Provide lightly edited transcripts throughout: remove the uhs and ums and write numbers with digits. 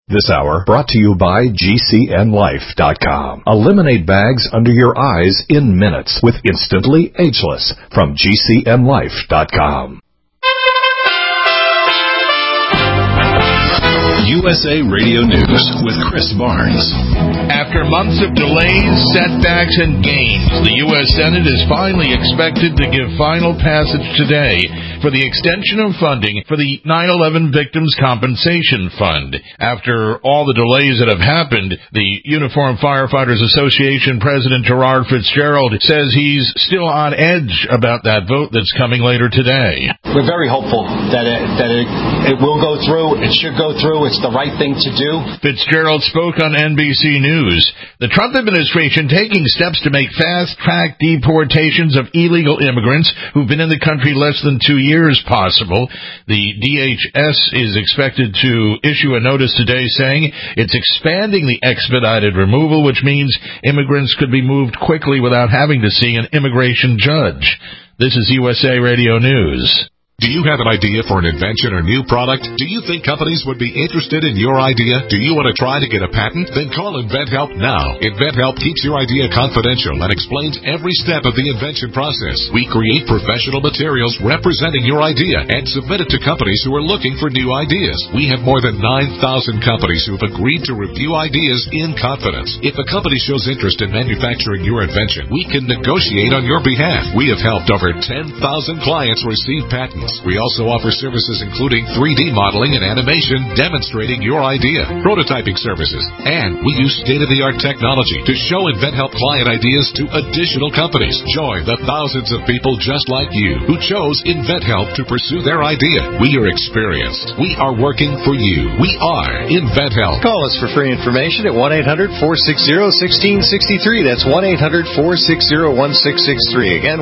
This hour brought to you by GCNLife.com. Eliminate bags under your eyes in minutes with Instantly Ageless from GCNLife.com. USA Radio News with Chris Barnes. After months of delays, setbacks, and gains, the U.S. Senate is finally expected to give final passage today for the extension of funding for the 9/11 Victims Compensation Fund. After all the delays that have happened, the Uniformed Firefighters Association President Gerard Fitzgerald says he's still on edge about that vote that's coming later today. We're very hopeful that it will go through. It should go through. It's the right thing to do. Fitzgerald spoke on NBC News. The Trump administration taking steps to make fast-track deportations of illegal immigrants who've been in the country less than 2 years possible. The DHS is expected to issue a notice today saying it's expanding the expedited removal, which means immigrants could be moved quickly without having to see an immigration judge. This is USA Radio News. Do you have an idea for an invention or new product? Do you think companies would be interested in your idea? Do you want to try to get a patent? Then call InventHelp now. InventHelp keeps your idea confidential and explains every step of the invention process. We create professional materials representing your idea and submit it to companies who are looking for new ideas. We have more than 9,000 companies who have agreed to review ideas in confidence. If a company shows interest in manufacturing your invention, we can negotiate on your behalf. We have helped over 10,000 clients receive patents. We also offer services including 3D modeling and animation demonstrating your idea, prototyping services, and we use state-of-the-art technology to show InventHelp client ideas to additional companies. Join the thousands of people just like you who chose InventHelp to pursue their idea. We are experienced. We are working for you. We are InventHelp. Call us for free information at 1-800-460-1663. That's 1-800-460-1663. Again,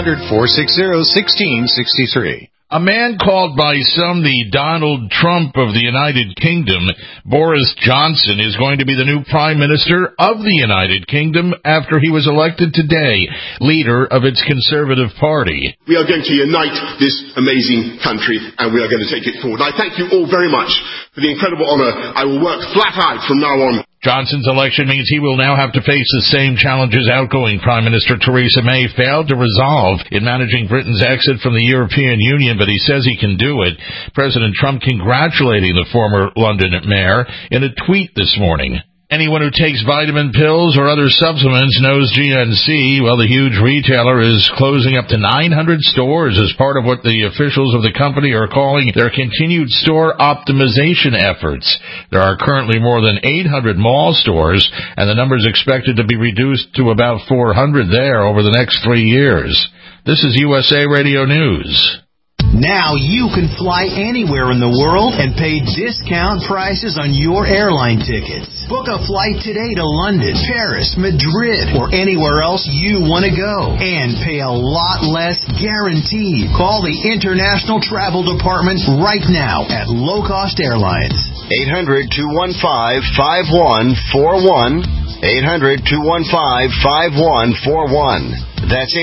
1-800-460-1663. A man called by some the Donald Trump of the United Kingdom, Boris Johnson, is going to be the new Prime Minister of the United Kingdom after he was elected today, leader of its Conservative Party. We are going to unite this amazing country and we are going to take it forward. I thank you all very much for the incredible honour. I will work flat-out from now on. Johnson's election means he will now have to face the same challenges outgoing Prime Minister Theresa May failed to resolve in managing Britain's exit from the European Union, but he says he can do it. President Trump congratulating the former London mayor in a tweet this morning. Anyone who takes vitamin pills or other supplements knows GNC. Well, the huge retailer is closing up to 900 stores as part of what the officials of the company are calling their continued store optimization efforts. There are currently more than 800 mall stores, and the number is expected to be reduced to about 400 there over the next 3 years. This is USA Radio News. Now you can fly anywhere in the world and pay discount prices on your airline tickets. Book a flight today to London, Paris, Madrid, or anywhere else you want to go and pay a lot less guaranteed. Call the International Travel Department right now at Low Cost Airlines. 800-215-5141. 800-215-5141. That's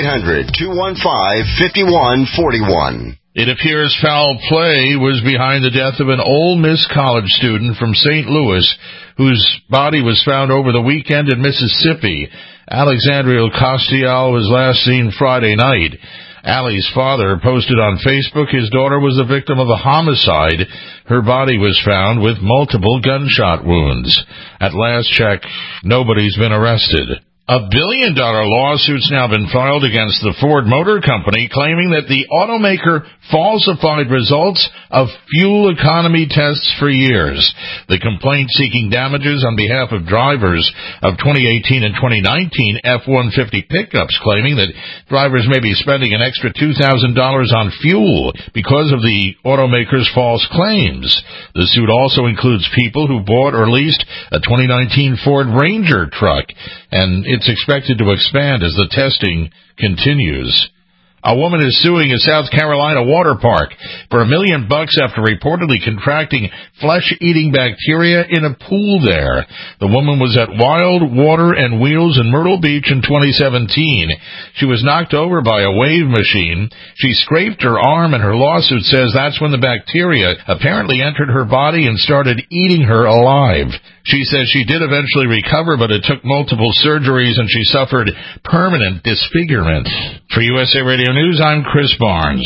800-215-5141. It appears foul play was behind the death of an Ole Miss college student from St. Louis whose body was found over the weekend in Mississippi. Alexandria Costial was last seen Friday night. Allie's father posted on Facebook his daughter was the victim of a homicide. Her body was found with multiple gunshot wounds. At last check, nobody's been arrested. A $1 billion lawsuit's now been filed against the Ford Motor Company, claiming that the automaker falsified results of fuel economy tests for years. The complaint seeking damages on behalf of drivers of 2018 and 2019 F-150 pickups, claiming that drivers may be spending an extra $2,000 on fuel because of the automaker's false claims. The suit also includes people who bought or leased a 2019 Ford Ranger truck, and it's expected to expand as the testing continues. A woman is suing a South Carolina water park for $1 million after reportedly contracting flesh-eating bacteria in a pool there. The woman was at Wild Water and Wheels in Myrtle Beach in 2017. She was knocked over by a wave machine. She scraped her arm, and her lawsuit says that's when the bacteria apparently entered her body and started eating her alive. She says she did eventually recover, but it took multiple surgeries and she suffered permanent disfigurement. For USA Radio News, I'm Chris Barnes.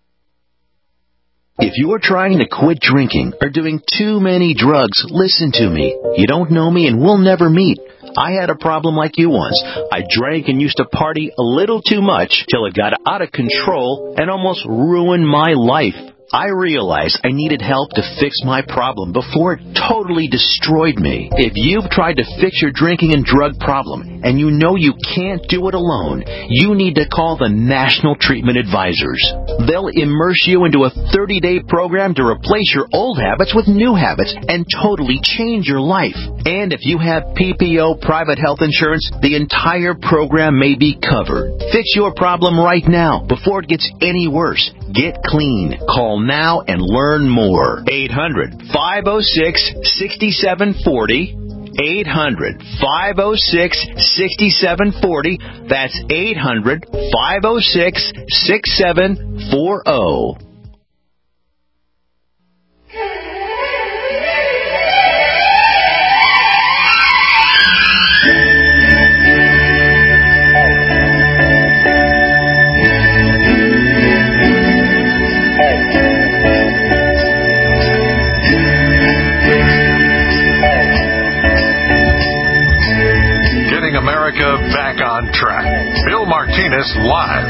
If you're trying to quit drinking or doing too many drugs, listen to me. You don't know me and we'll never meet. I had a problem like you once. I drank and used to party a little too much till it got out of control and almost ruined my life. I realized I needed help to fix my problem before it totally destroyed me. If you've tried to fix your drinking and drug problem and you know you can't do it alone, you need to call the National Treatment Advisors. They'll immerse you into a 30-day program to replace your old habits with new habits and totally change your life. And if you have PPO private health insurance, the entire program may be covered. Fix your problem right now before it gets any worse. Get clean. Call now and learn more. 800-506-6740. 800-506-6740. That's 800-506-6740. America back on track. Bill Martinez live.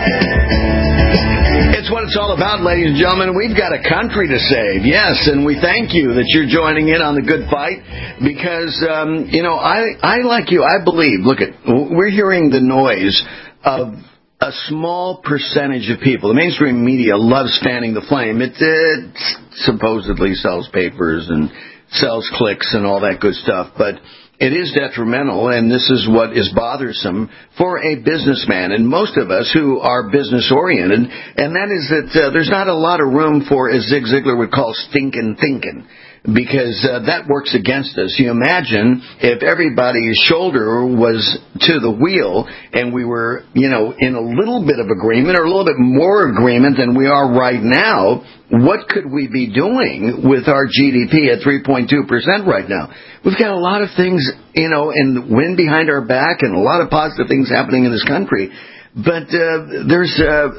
It's what it's all about, ladies and gentlemen. We've got a country to save. Yes, and we thank you that you're joining in on the good fight because, I like you. I believe, we're hearing the noise of a small percentage of people. The mainstream media loves fanning the flame. It supposedly sells papers and sells clicks and all that good stuff, but it is detrimental, and this is what is bothersome for a businessman, and most of us who are business-oriented, and that is that there's not a lot of room for, as Zig Ziglar would call, stinking thinking, because that works against us. You imagine if everybody's shoulder was to the wheel and we were, in a little bit of agreement or a little bit more agreement than we are right now, what could we be doing with our GDP at 3.2% right now? We've got a lot of things, and wind behind our back and a lot of positive things happening in this country. But there's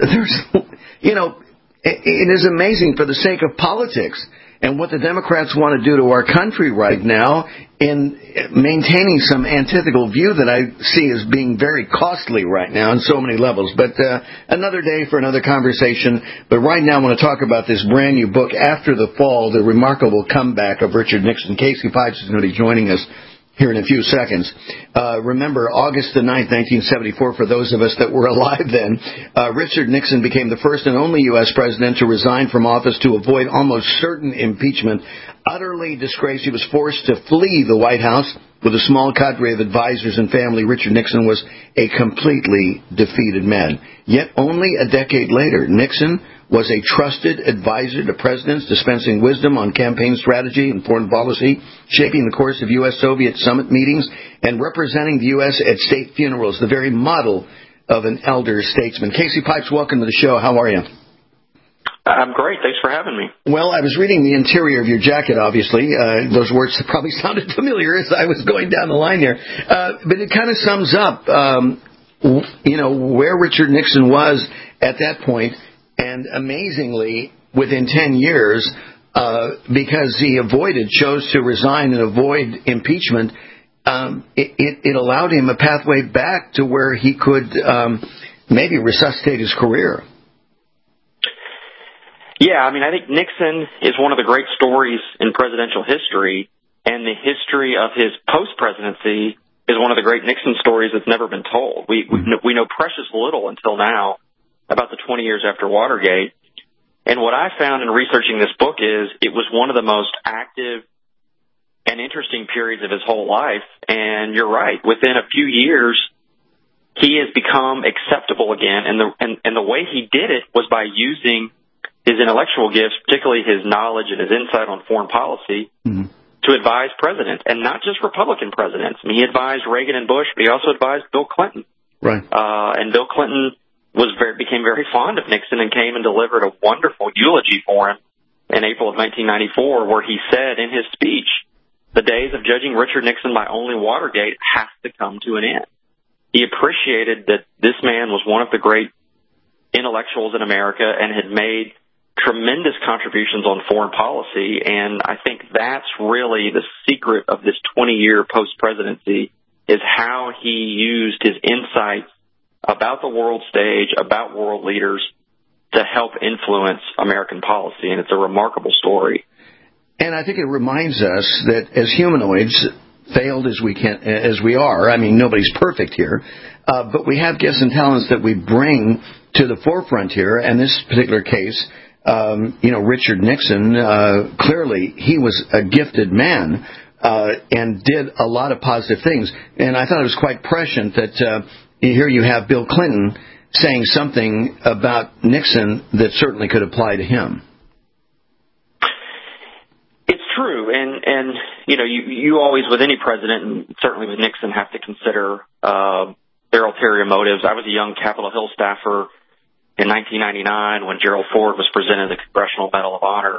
it is amazing for the sake of politics and what the Democrats want to do to our country right now in maintaining some antithetical view that I see as being very costly right now on so many levels. But another day for another conversation. But right now I want to talk about this brand new book, After the Fall, The Remarkable Comeback of Richard Nixon. Casey Pipes is going to be joining us here in a few seconds. Remember, August the 9th, 1974, for those of us that were alive then, Richard Nixon became the first and only U.S. president to resign from office to avoid almost certain impeachment. Utterly disgraced, he was forced to flee the White House. With a small cadre of advisors and family, Richard Nixon was a completely defeated man. Yet only a decade later, Nixon was a trusted advisor to presidents, dispensing wisdom on campaign strategy and foreign policy, shaping the course of U.S.-Soviet summit meetings, and representing the U.S. at state funerals, the very model of an elder statesman. Casey Pipes, welcome to the show. How are you? I'm great. Thanks for having me. Well, I was reading the interior of your jacket, obviously. Those words probably sounded familiar as I was going down the line there. But it kind of sums up, where Richard Nixon was at that point. And amazingly, within 10 years, because he chose to resign and avoid impeachment, it allowed him a pathway back to where he could maybe resuscitate his career. Yeah, I think Nixon is one of the great stories in presidential history, and the history of his post-presidency is one of the great Nixon stories that's never been told. We know precious little until now about the 20 years after Watergate. And what I found in researching this book is it was one of the most active and interesting periods of his whole life. And you're right, within a few years, he has become acceptable again, and the way he did it was by using his intellectual gifts, particularly his knowledge and his insight on foreign policy, to advise presidents, and not just Republican presidents. I mean, he advised Reagan and Bush, but he also advised Bill Clinton. Right. And Bill Clinton became very fond of Nixon and came and delivered a wonderful eulogy for him in April of 1994, where he said in his speech, "The days of judging Richard Nixon by only Watergate have to come to an end." He appreciated that this man was one of the great intellectuals in America and had made tremendous contributions on foreign policy, and I think that's really the secret of this 20-year post-presidency, is how he used his insights about the world stage, about world leaders, to help influence American policy, and it's a remarkable story. And I think it reminds us that as humanoids, failed as we are, I mean, nobody's perfect here, but we have gifts and talents that we bring to the forefront here, and this particular case, Richard Nixon, clearly he was a gifted man and did a lot of positive things. And I thought it was quite prescient that here you have Bill Clinton saying something about Nixon that certainly could apply to him. It's true, and you always, with any president, and certainly with Nixon, have to consider their ulterior motives. I was a young Capitol Hill staffer in 1999 when Gerald Ford was presented the Congressional Medal of Honor,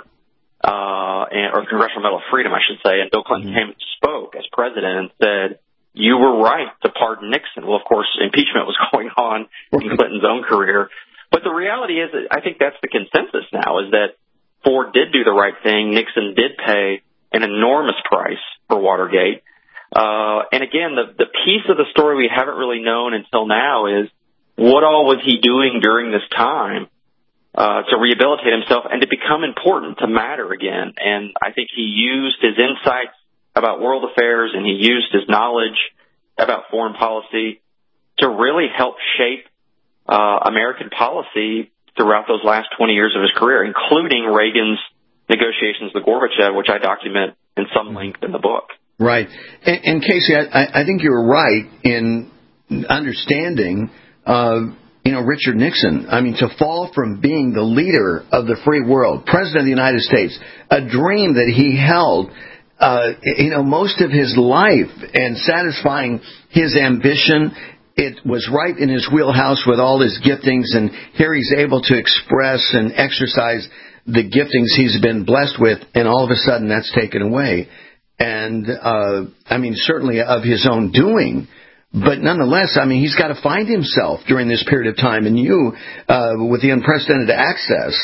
or Congressional Medal of Freedom, I should say, and Bill Clinton came and spoke as president and said, "You were right to pardon Nixon." Well, of course, impeachment was going on in Clinton's own career. But the reality is that I think that's the consensus now, is that Ford did do the right thing. Nixon did pay an enormous price for Watergate. And again, the piece of the story we haven't really known until now is, what all was he doing during this time to rehabilitate himself and to become important, to matter again? And I think he used his insights about world affairs and he used his knowledge about foreign policy to really help shape American policy throughout those last 20 years of his career, including Reagan's negotiations with Gorbachev, which I document in some length in the book. Right. And Casey, I think you're right in understanding Richard Nixon. I mean, to fall from being the leader of the free world, President of the United States, a dream that he held, most of his life, and satisfying his ambition, it was right in his wheelhouse with all his giftings, and here he's able to express and exercise the giftings he's been blessed with, and all of a sudden that's taken away. And, certainly of his own doing. But nonetheless, he's got to find himself during this period of time. And you, with the unprecedented access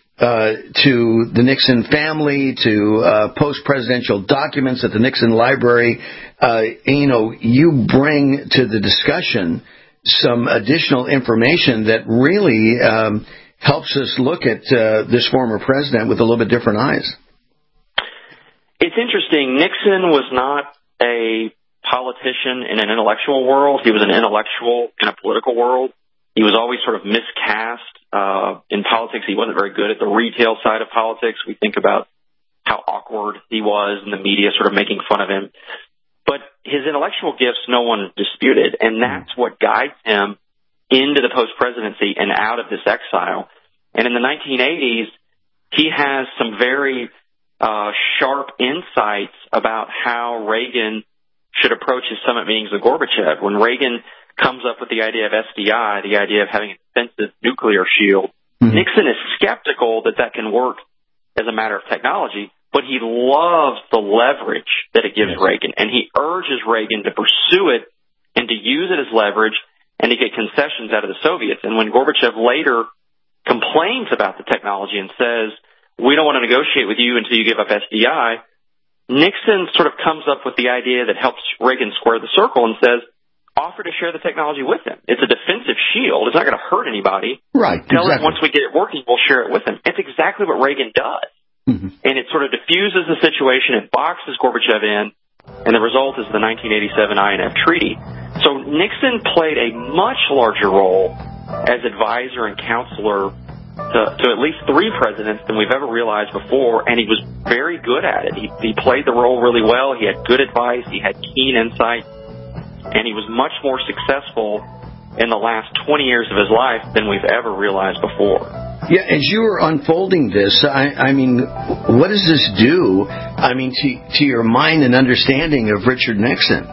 to the Nixon family, to post-presidential documents at the Nixon Library, you bring to the discussion some additional information that really helps us look at this former president with a little bit different eyes. It's interesting. Nixon was not a politician in an intellectual world. He was an intellectual in a political world. He was always sort of miscast in politics. He wasn't very good at the retail side of politics. We think about how awkward he was and the media sort of making fun of him. But his intellectual gifts no one disputed, and that's what guides him into the post-presidency and out of this exile. And in the 1980s, he has some very sharp insights about how Reagan should approach his summit meetings with Gorbachev. When Reagan comes up with the idea of SDI, the idea of having a defensive nuclear shield, Nixon is skeptical that can work as a matter of technology, but he loves the leverage that it gives Reagan, and he urges Reagan to pursue it and to use it as leverage and to get concessions out of the Soviets. And when Gorbachev later complains about the technology and says, "We don't want to negotiate with you until you give up SDI," Nixon sort of comes up with the idea that helps Reagan square the circle and says, offer to share the technology with him. It's a defensive shield. It's not going to hurt anybody. Right. Tell exactly. him once we get it working, we'll share it with him. It's exactly what Reagan does. And it sort of diffuses the situation. It boxes Gorbachev in, and the result is the 1987 INF Treaty. So Nixon played a much larger role as advisor and counselor to at least 3 presidents than we've ever realized before, and he was very good at it. He played the role really well. He had good advice. He had keen insight, and he was much more successful in the last 20 years of his life than we've ever realized before. Yeah, as you were unfolding this, I mean, what does this do, to your mind and understanding of Richard Nixon?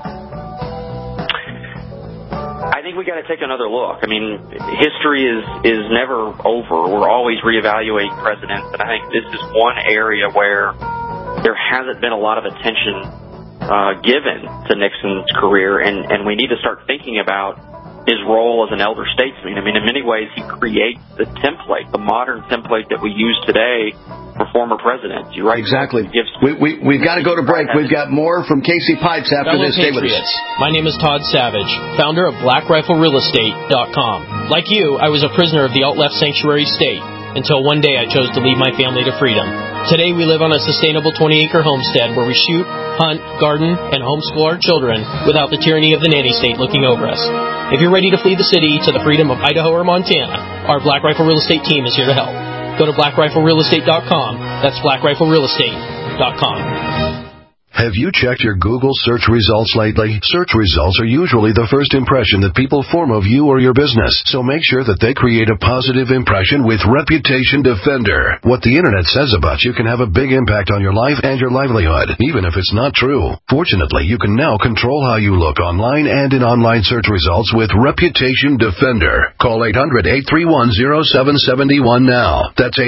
I think we got to take another look. I mean, history is never over. We're always reevaluating presidents, and I think this is one area where there hasn't been a lot of attention given to Nixon's career, and we need to start thinking about his role as an elder statesman. I mean, in many ways, he creates the template, the modern template that we use today for former presidents. You're right. Exactly. We've got to go to break. We've got more from Casey Pipes after this. Stay with us. My name is Todd Savage, founder of BlackRifleRealEstate.com. Like you, I was a prisoner of the alt-left sanctuary state until one day I chose to lead my family to freedom. Today we live on a sustainable 20-acre homestead where we shoot, hunt, garden, and homeschool our children without the tyranny of the nanny state looking over us. If you're ready to flee the city to the freedom of Idaho or Montana, our Black Rifle Real Estate team is here to help. Go to BlackRifleRealEstate.com. That's BlackRifleRealEstate.com. Have you checked your Google search results lately? Search results are usually the first impression that people form of you or your business, so make sure that they create a positive impression with Reputation Defender. What the internet says about you can have a big impact on your life and your livelihood, even if it's not true. Fortunately, you can now control how you look online and in online search results with Reputation Defender. Call 800-831-0771 now. That's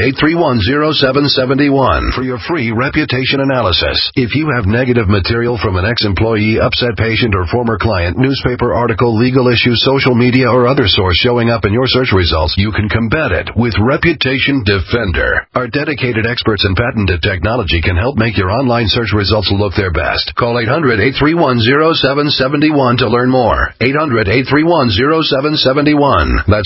800-831-0771 for your free reputation analysis. If you have negative material from an ex-employee, upset patient, or former client, newspaper article, legal issue, social media, or other source showing up in your search results, you can combat it with Reputation Defender. Our dedicated experts in patented technology can help make your online search results look their best. Call 800-831-0771 to learn more. 800-831-0771. That's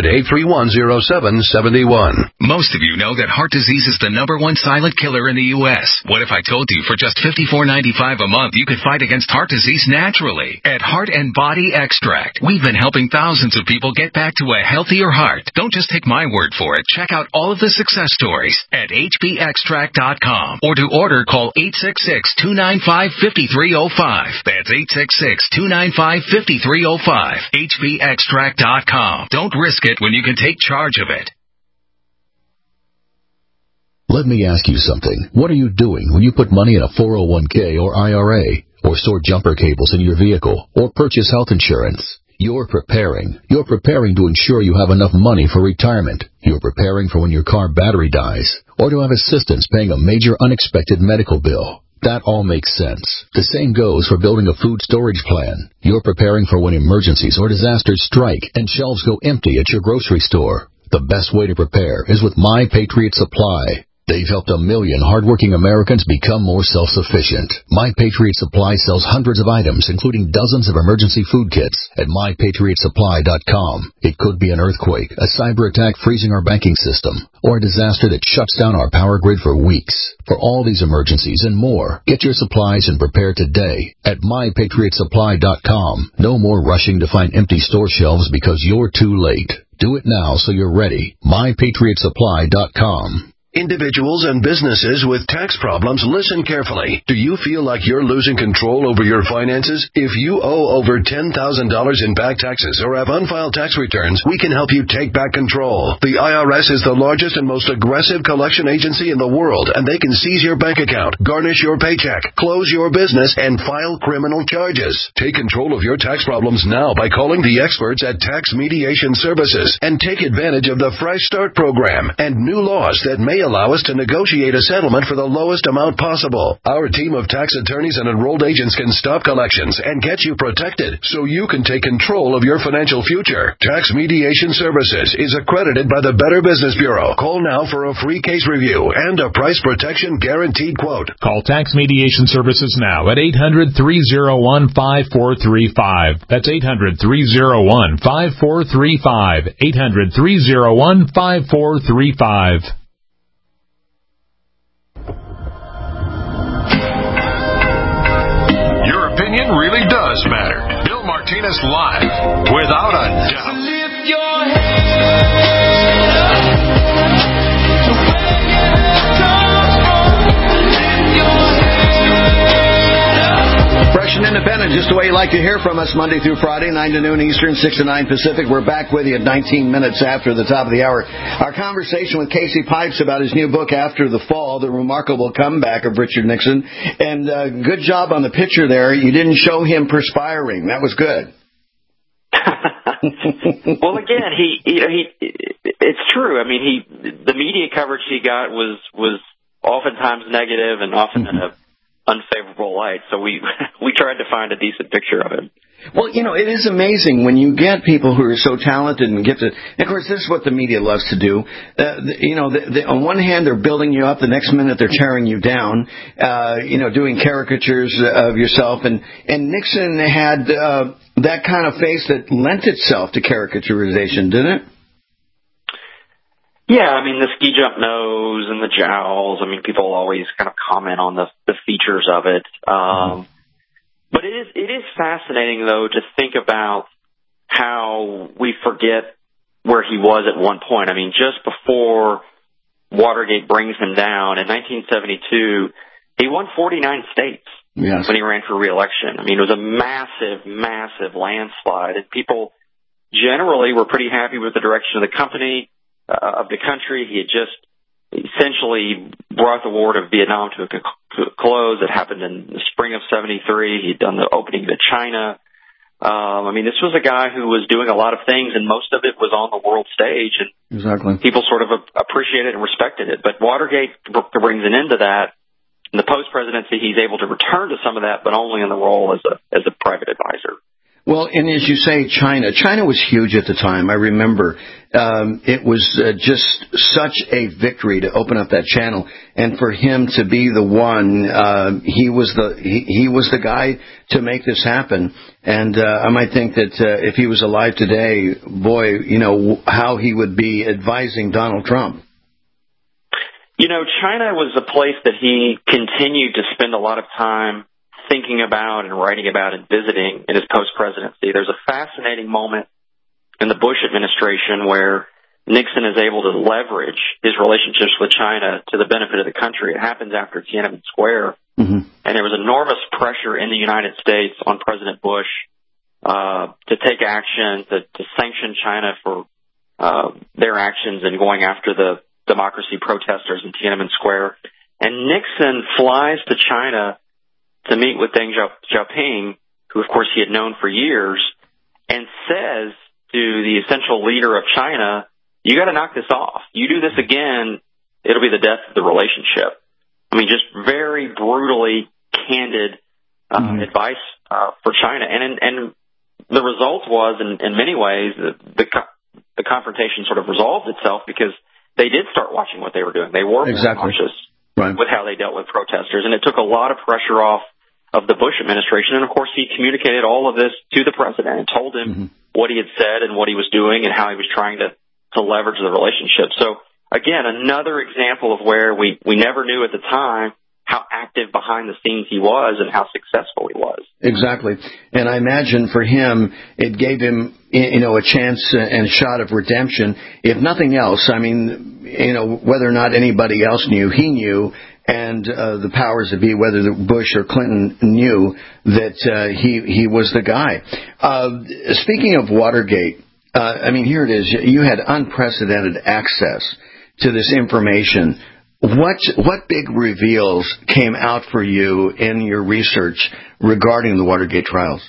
800-831-0771. Most of you know that heart disease is the #1 silent killer in the U.S. What if I told you for just $54.95 a month, you could fight against heart disease naturally at Heart and Body Extract. We've been helping thousands of people get back to a healthier heart. Don't just take my word for it. Check out all of the success stories at hbextract.com, or to order, call 866-295-5305. That's 866-295-5305. hbextract.com. Don't risk it when you can take charge of it. Let me ask you something. What are you doing when you put money in a 401k or IRA, or store jumper cables in your vehicle, or purchase health insurance? You're preparing. You're preparing to ensure you have enough money for retirement. You're preparing for when your car battery dies, or to have assistance paying a major unexpected medical bill. That all makes sense. The same goes for building a food storage plan. You're preparing for when emergencies or disasters strike and shelves go empty at your grocery store. The best way to prepare is with My Patriot Supply. They've helped 1 million hardworking Americans become more self-sufficient. My Patriot Supply sells hundreds of items, including dozens of emergency food kits at MyPatriotSupply.com. It could be an earthquake, a cyber attack freezing our banking system, or a disaster that shuts down our power grid for weeks. For all these emergencies and more, get your supplies and prepare today at MyPatriotSupply.com. No more rushing to find empty store shelves because you're too late. Do it now so you're ready. MyPatriotSupply.com. Individuals and businesses with tax problems, listen carefully. Do you feel like you're losing control over your finances? If you owe over $10,000 in back taxes or have unfiled tax returns, we can help you take back control. The IRS is the largest and most aggressive collection agency in the world, and they can seize your bank account, garnish your paycheck, close your business, and file criminal charges. Take control of your tax problems now by calling the experts at Tax Mediation Services and take advantage of the Fresh Start program and new laws that may allow us to negotiate a settlement for the lowest amount possible. Our team of tax attorneys and enrolled agents can stop collections and get you protected so you can take control of your financial future. Tax Mediation Services is accredited by the Better Business Bureau. Call now for a free case review and a price protection guaranteed quote. Call Tax Mediation Services now at 800-301-5435. That's 800-301-5435. 800-301-5435. Opinion really does matter. Bill Martinez live, without a doubt. Lift your head up. Fresh and Independent, just the way you like to hear from us, Monday through Friday, 9 to noon Eastern, 6 to 9 Pacific. We're back with you at 19 minutes after the top of the hour. Our conversation with Casey Pipes about his new book, After the Fall, The Remarkable Comeback of Richard Nixon. And good job on the picture there. You didn't show him perspiring. That was good. Well, again, it's true. I mean, the media coverage he got was oftentimes negative and often in a unfavorable light. So we tried to find a decent picture of him. Well, it is amazing when you get people who are so talented and gifted. And of course, this is what the media loves to do. On one hand, they're building you up. The next minute, they're tearing you down. Doing caricatures of yourself. And Nixon had that kind of face that lent itself to caricaturization, didn't it? Yeah, I mean, the ski jump nose and the jowls. I mean, people always kind of comment on the features of it. But it is fascinating, though, to think about how we forget where he was at one point. I mean, just before Watergate brings him down in 1972, he won 49 states when he ran for re-election. I mean, it was a massive, massive landslide, and people generally were pretty happy with the direction of the company. Of the country. He had just essentially brought the war to Vietnam to a close. It happened in the spring of 73. He'd done the opening to China. I mean, this was a guy who was doing a lot of things, and most of it was on the world stage, and people sort of appreciated and respected it. But Watergate brings an end to that. In the post-presidency, he's able to return to some of that, but only in the role as a private advisor. Well, and as you say, China was huge at the time. I remember it was just such a victory to open up that channel, and for him to be the one, he was the guy to make this happen. And I might think that if he was alive today, boy, how he would be advising Donald Trump. China was a place that he continued to spend a lot of time thinking about and writing about and visiting in his post-presidency. There's a fascinating moment in the Bush administration where Nixon is able to leverage his relationships with China to the benefit of the country. It happens after Tiananmen Square. And there was enormous pressure in the United States on President Bush to take action, to sanction China for their actions in going after the democracy protesters in Tiananmen Square. And Nixon flies to China to meet with Deng Xiaoping, who, of course, he had known for years, and says to the essential leader of China, you got to knock this off. You do this again, it'll be the death of the relationship. I mean, just very brutally candid advice for China. And the result was, in many ways, the confrontation sort of resolved itself because they did start watching what they were doing. They were more cautious with how they dealt with protesters, and it took a lot of pressure off of the Bush administration. And, of course, he communicated all of this to the president and told him what he had said and what he was doing and how he was trying to leverage the relationship. So, again, another example of where we never knew at the time how active behind the scenes he was and how successful he was. Exactly. And I imagine for him, it gave him, a chance and a shot of redemption. If nothing else, I mean, whether or not anybody else knew, he knew, and the powers that be, whether Bush or Clinton, knew that he was the guy. Speaking of Watergate, here it is. You had unprecedented access to this information. What big reveals came out for you in your research regarding the Watergate trials?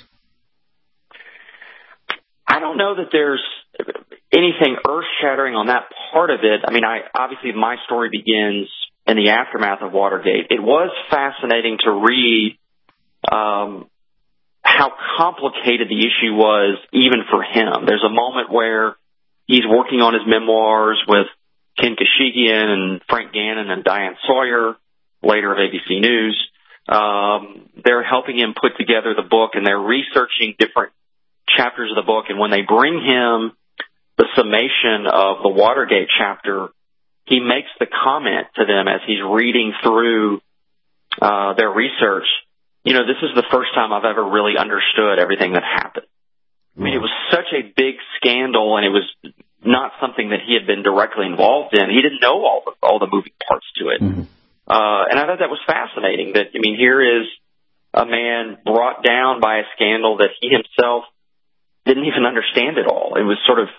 I don't know that there's anything earth-shattering on that part of it. I mean, obviously my story begins in the aftermath of Watergate. It was fascinating to read how complicated the issue was even for him. There's a moment where he's working on his memoirs with Ken Kashigian and Frank Gannon and Diane Sawyer, later of ABC News. They're helping him put together the book, and they're researching different chapters of the book. And when they bring him the summation of the Watergate chapter, he makes the comment to them as he's reading through their research, this is the first time I've ever really understood everything that happened. I mean, it was such a big scandal, and it was not something that he had been directly involved in. He didn't know all the moving parts to it. And I thought that was fascinating that, here is a man brought down by a scandal that he himself didn't even understand at all. It was sort of,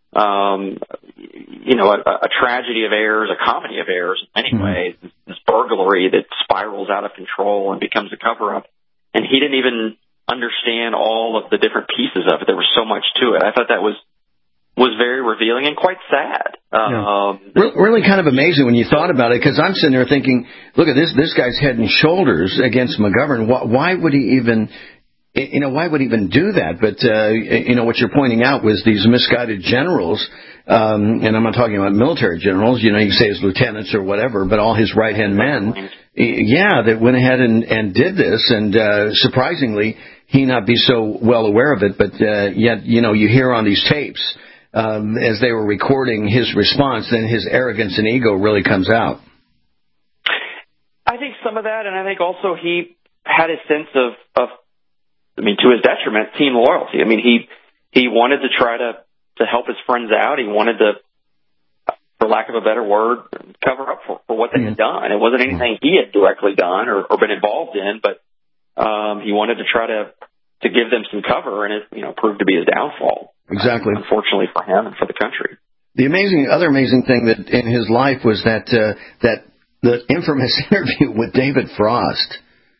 a tragedy of errors, a comedy of errors in many ways, this burglary that spirals out of control and becomes a cover-up. And he didn't even understand all of the different pieces of it. There was so much to it. I thought that was very revealing and quite sad. Really kind of amazing when you thought about it, because I'm sitting there thinking, look at this guy's head and shoulders against McGovern. Why would he even... why would he even do that? But, what you're pointing out was these misguided generals, and I'm not talking about military generals, you can say his lieutenants or whatever, but all his right-hand men, that went ahead and did this, and surprisingly, he not be so well aware of it, but yet, you hear on these tapes, as they were recording his response, then his arrogance and ego really comes out. I think some of that, and I think also he had a sense of to his detriment, team loyalty. He wanted to try to help his friends out. He wanted to, for lack of a better word, cover up for what they had done. It wasn't anything he had directly done or been involved in, but he wanted to try to give them some cover, and it proved to be his downfall. Exactly. Unfortunately for him and for the country. The other amazing thing that in his life was that the infamous interview with David Frost.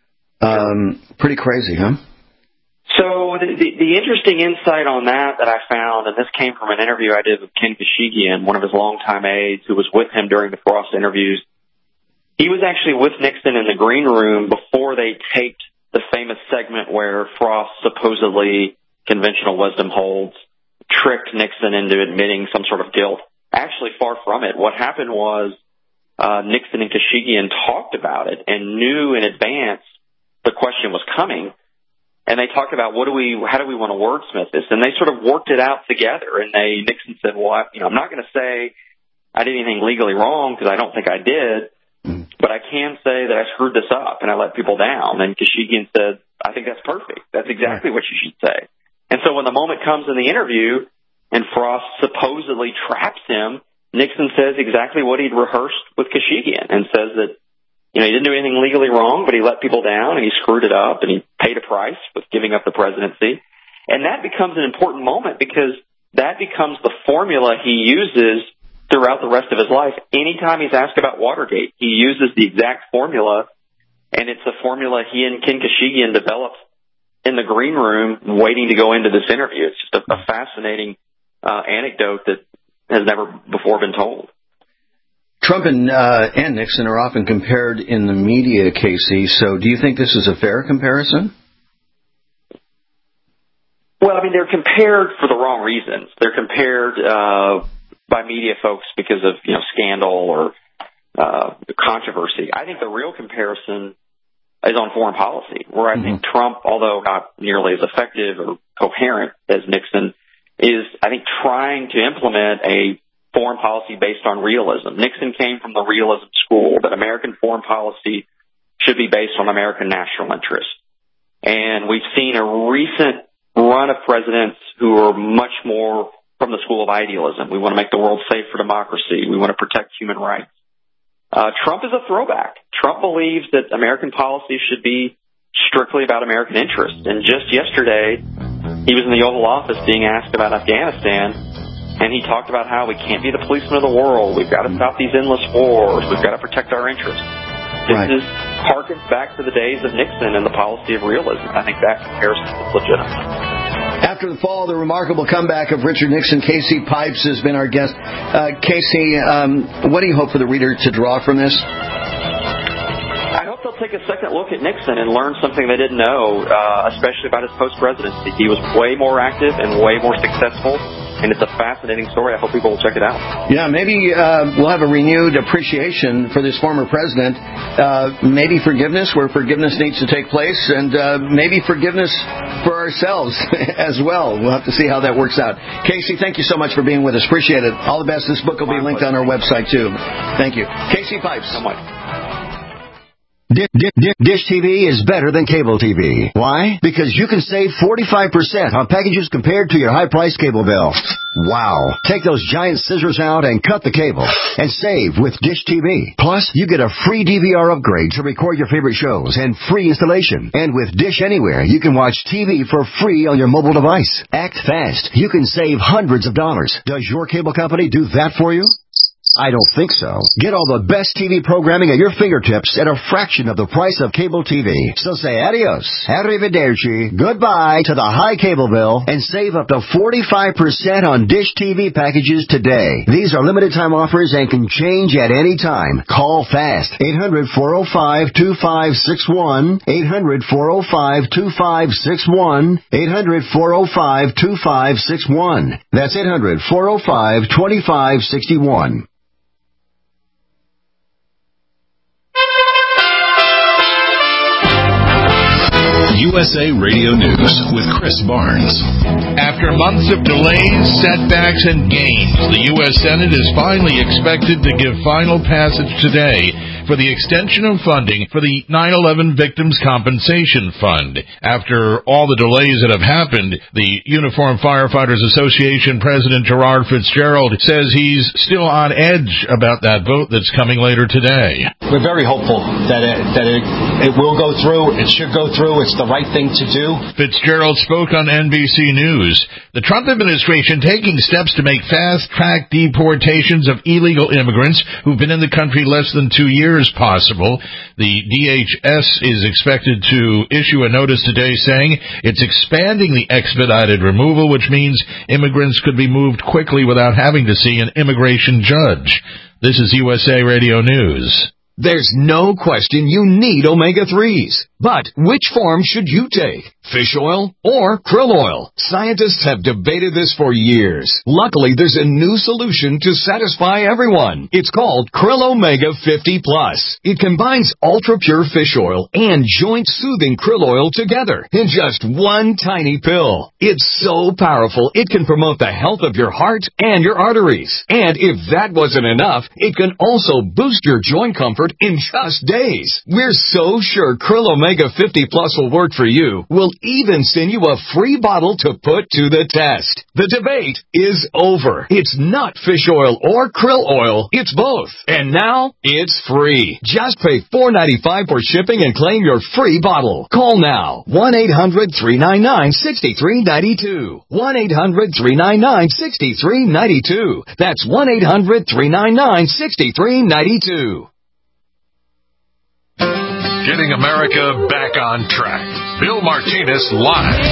Pretty crazy, huh? So the interesting insight on that I found, and this came from an interview I did with Ken Kashigian, one of his longtime aides who was with him during the Frost interviews. He was actually with Nixon in the green room before they taped the famous segment where Frost supposedly, conventional wisdom holds, tricked Nixon into admitting some sort of guilt. Actually, far from it. What happened was Nixon and Kashigian talked about it and knew in advance the question was coming. And they talked about how do we want to wordsmith this? And they sort of worked it out together. And Nixon said, well, I'm not going to say I did anything legally wrong because I don't think I did, but I can say that I screwed this up and I let people down. And Kashigian said, I think that's perfect. That's exactly what you should say. And so when the moment comes in the interview and Frost supposedly traps him, Nixon says exactly what he'd rehearsed with Kashigian and says that, he didn't do anything legally wrong, but he let people down and he screwed it up and he paid a price with giving up the presidency. And that becomes an important moment because that becomes the formula he uses throughout the rest of his life. Anytime he's asked about Watergate, he uses the exact formula, and it's a formula he and Ken Kashigian developed in the green room waiting to go into this interview. It's just a fascinating anecdote that has never before been told. Trump and Nixon are often compared in the media, Casey. So do you think this is a fair comparison? Well, they're compared for the wrong reasons. They're compared by media folks because of scandal or controversy. I think the real comparison is on foreign policy, where I think Trump, although not nearly as effective or coherent as Nixon, is, I think, trying to implement a foreign policy based on realism. Nixon came from the realism school that American foreign policy should be based on American national interest. And we've seen a recent run of presidents who are much more from the school of idealism. We want to make the world safe for democracy. We want to protect human rights. Trump is a throwback. Trump believes that American policy should be strictly about American interest. And just yesterday, he was in the Oval Office being asked about Afghanistan, and he talked about how we can't be the policeman of the world. We've got to stop these endless wars. We've got to protect our interests. This harkens back to the days of Nixon and the policy of realism. I think that comparison is legitimate. After the fall, the remarkable comeback of Richard Nixon, Casey Pipes has been our guest. Casey, what do you hope for the reader to draw from this? I hope they'll take a second look at Nixon and learn something they didn't know, especially about his post-presidency. He was way more active and way more successful. And it's a fascinating story. I hope people will check it out. Yeah, maybe we'll have a renewed appreciation for this former president. Maybe forgiveness where forgiveness needs to take place, and maybe forgiveness for ourselves as well. We'll have to see how that works out. Casey, thank you so much for being with us. Appreciate it. All the best. This book will be linked on our website, too. Thank you. Casey Pipes. So much. Dish TV is better than cable TV. Why? Because you can save 45% on packages compared to your high-priced cable bill. Wow. Take those giant scissors out and cut the cable and save with Dish TV. Plus, you get a free DVR upgrade to record your favorite shows and free installation. And with Dish Anywhere, you can watch TV for free on your mobile device. Act fast. You can save hundreds of dollars. Does your cable company do that for you? I don't think so. Get all the best TV programming at your fingertips at a fraction of the price of cable TV. So say adios, arrivederci, goodbye to the high cable bill and save up to 45% on Dish TV packages today. These are limited time offers and can change at any time. Call fast. 800-405-2561. 800-405-2561. 800-405-2561. That's 800-405-2561. USA Radio News with Chris Barnes. After months of delays, setbacks, and gains, the U.S. Senate is finally expected to give final passage today for the extension of funding for the 9/11 Victims Compensation Fund. After all the delays that have happened, the Uniformed Firefighters Association President Gerard Fitzgerald says he's still on edge about that vote that's coming later today. We're very hopeful that it will go through. It should go through. It's the right thing to do. Fitzgerald spoke on NBC News. The Trump administration taking steps to make fast-track deportations of illegal immigrants who've been in the country less than 2 years possible. The DHS is expected to issue a notice today saying it's expanding the expedited removal, which means immigrants could be moved quickly without having to see an immigration judge. This is USA Radio News. There's no question you need omega-3s. But which form should you take? Fish oil or krill oil? Scientists have debated this for years. Luckily, there's a new solution to satisfy everyone. It's called Krill Omega 50 Plus. It combines ultra-pure fish oil and joint-soothing krill oil together in just one tiny pill. It's so powerful, it can promote the health of your heart and your arteries. And if that wasn't enough, it can also boost your joint comfort in just days. We're so sure Krill Omega 50 Plus will work for you. We'll even send you a free bottle to put to the test. The debate is over. It's not fish oil or krill oil. It's both. And now, it's free. Just pay $4.95 for shipping and claim your free bottle. Call now. 1-800-399-6392. 1-800-399-6392. That's 1-800-399-6392. Getting America back on track. Bill Martinez Live.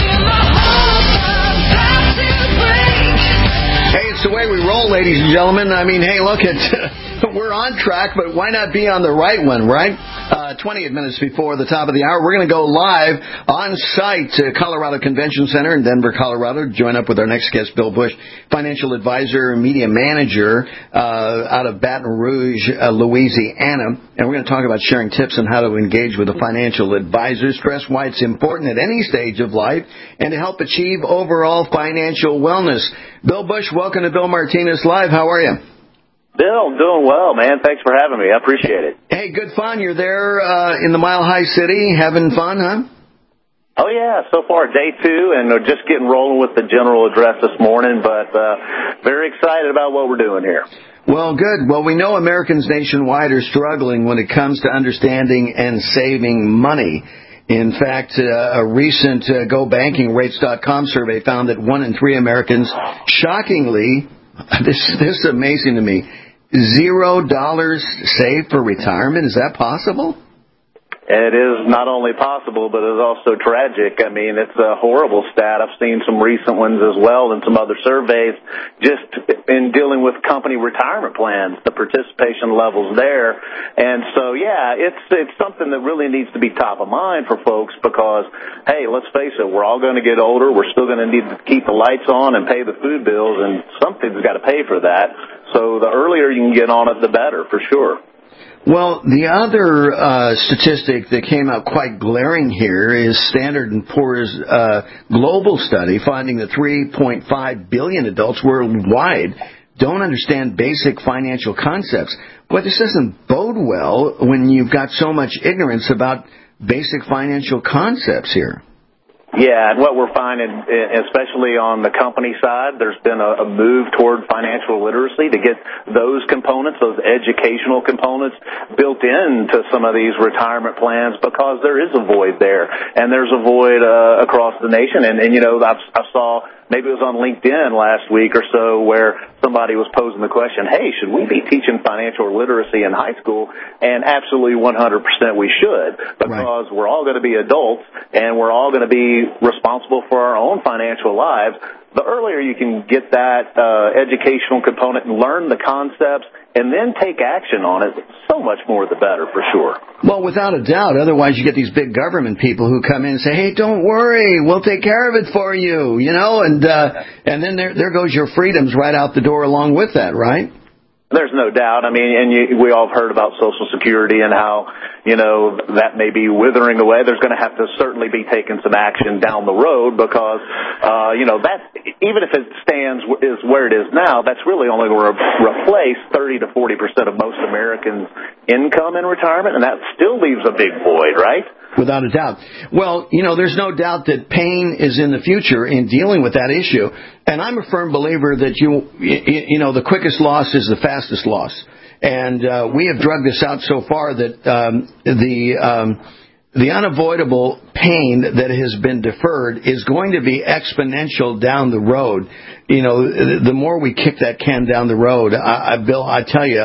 Hey, it's the way we roll, ladies and gentlemen. I mean, hey, look, we're on track, but why not be on the right one, right? 28 minutes before the top of the hour, we're going to go live on site to Colorado Convention Center in Denver, Colorado. Join up with our next guest, Bill Bush, financial advisor and media manager out of Baton Rouge, Louisiana. And we're going to talk about sharing tips on how to engage with a financial advisor, stress why it's important at any stage of life, and to help achieve overall financial wellness. Bill Bush, welcome to Bill Martinez Live. How are you? Bill, doing well, man. Thanks for having me. I appreciate it. Hey, good fun. You're there in the Mile High City having fun, huh? Oh, yeah. So far, day 2, and we're just getting rolling with the general address this morning, but very excited about what we're doing here. Well, good. Well, we know Americans nationwide are struggling when it comes to understanding and saving money. In fact, a recent GoBankingRates.com survey found that 1 in 3 Americans, shockingly, this is amazing to me, $0 saved for retirement. Is that possible? It is not only possible, but it's also tragic. I mean, it's a horrible stat. I've seen some recent ones as well and some other surveys just in dealing with company retirement plans, the participation levels there. And so, yeah, it's something that really needs to be top of mind for folks because, hey, let's face it, we're all going to get older. We're still going to need to keep the lights on and pay the food bills, and something's got to pay for that. So the earlier you can get on it, the better, for sure. Well, the other statistic that came out quite glaring here is Standard & Poor's global study finding that 3.5 billion adults worldwide don't understand basic financial concepts. But this doesn't bode well when you've got so much ignorance about basic financial concepts here. Yeah, and what we're finding, especially on the company side, there's been a move toward financial literacy to get those components, those educational components, built into some of these retirement plans because there is a void there. And there's a void across the nation. And you know, I saw, maybe it was on LinkedIn last week or so, where somebody was posing the question, hey, should we be teaching financial literacy in high school? And absolutely 100% we should, because we're all going to be adults and we're all going to be responsible for our own financial lives. The earlier you can get that educational component and learn the concepts and then take action on it, so much more the better, for sure. Well, without a doubt. Otherwise, you get these big government people who come in and say, hey, don't worry, we'll take care of it for you, you know, and then there goes your freedoms right out the door along with that, right? There's no doubt. I mean, and we all have heard about Social Security and how, you know, that may be withering away. There's going to have to certainly be taken some action down the road because, you know, that, even if it is where it is now, that's really only going to replace 30 to 40% of most Americans' income in retirement, and that still leaves a big void, right? Without a doubt. Well, you know, there's no doubt that pain is in the future in dealing with that issue. And I'm a firm believer that you know, the quickest loss is the fastest loss. And we have drugged this out so far that the unavoidable pain that has been deferred is going to be exponential down the road. You know, the more we kick that can down the road, Bill, I tell you,